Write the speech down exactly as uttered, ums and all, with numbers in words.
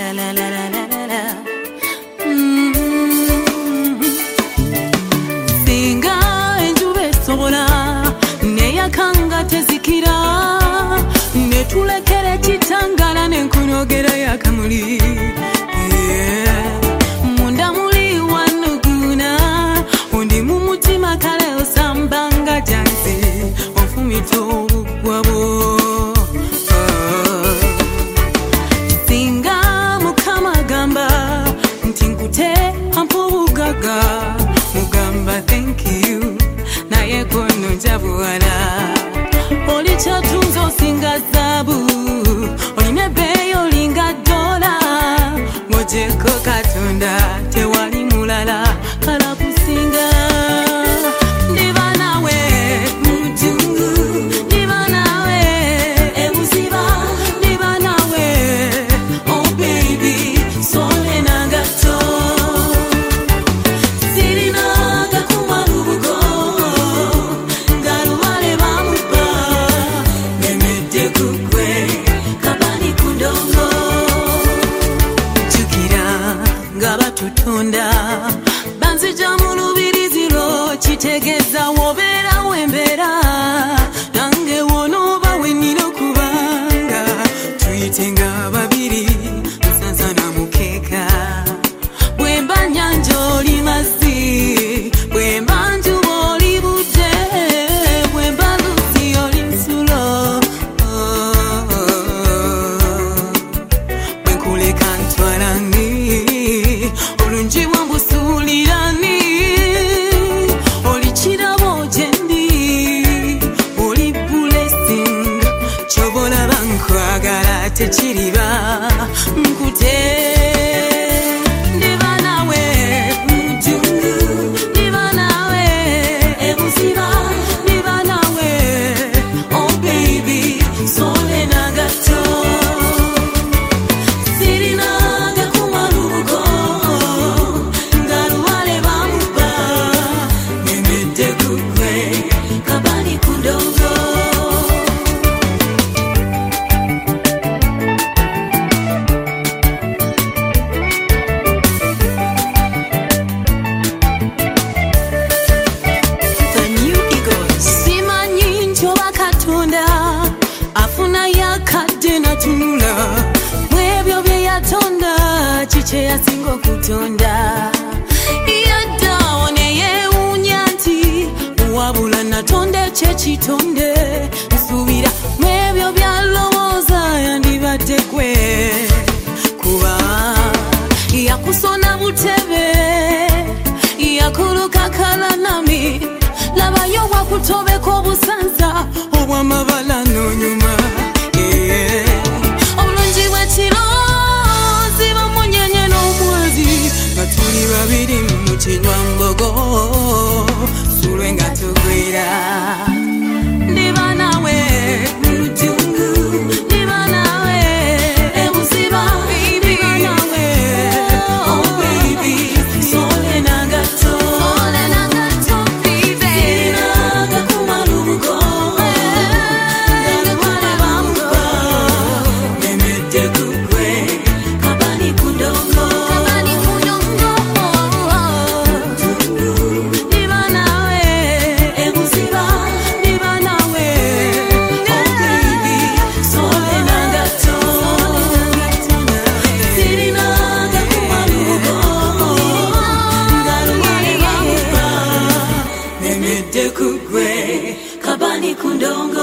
la la la la la la. Mm-hmm. Singa enjube sobola neya kanga tezikira netulekere chitangala nenkunogera yakamuli. Yeah. Munda muli wanuguna undi mumutima kale osambanga jansi ofumito gwabo. Mugamba thank you na yeko njabuala oli chatunzo singa zabu oli nebeyo linga dola mojeko katonda tewali mulala kala kusinga ndiba nawe mujungu ndiba nawe ebuziba ndiba nawe oh baby sole nangato tutonda banzi jamulubiriziro chitegeza wobera wembera nange wonoba wenino kubanga tuyitenga babiri nsanzana mukeka bwemba nyanjo limasi bwemba njubo libude bwemba lusi olinsulo bwenkule kantwarangi olunji wambusulirani olichirabo jendi oli blessing chobola bankwagala techiriba nkute ndiba nawe mujungu ndiba nawe ebuziba ndiba nawe oh baby sole nagato afuna yakadena tunula mwebyo bye yatonda chiche yasingo kutonda iyadaone yeunyanti wabula natonde chechitonde nsubira mwebyo byalowoza yandibatekwe kuba yakusona butebe yakuluka kala nami labayo wakutobeko busanza obwamabala nonyuma. Yeah. Obulungi bwekiro ziba munyenye n'omwezi batuli babiri mu kinywambogo sulwe nga tugwira ndiba nawe mujungu ndiba nawe ebuziba ndiba nawe oh baby sole nangato sole nangato baby naga kumalugo kabani kundongo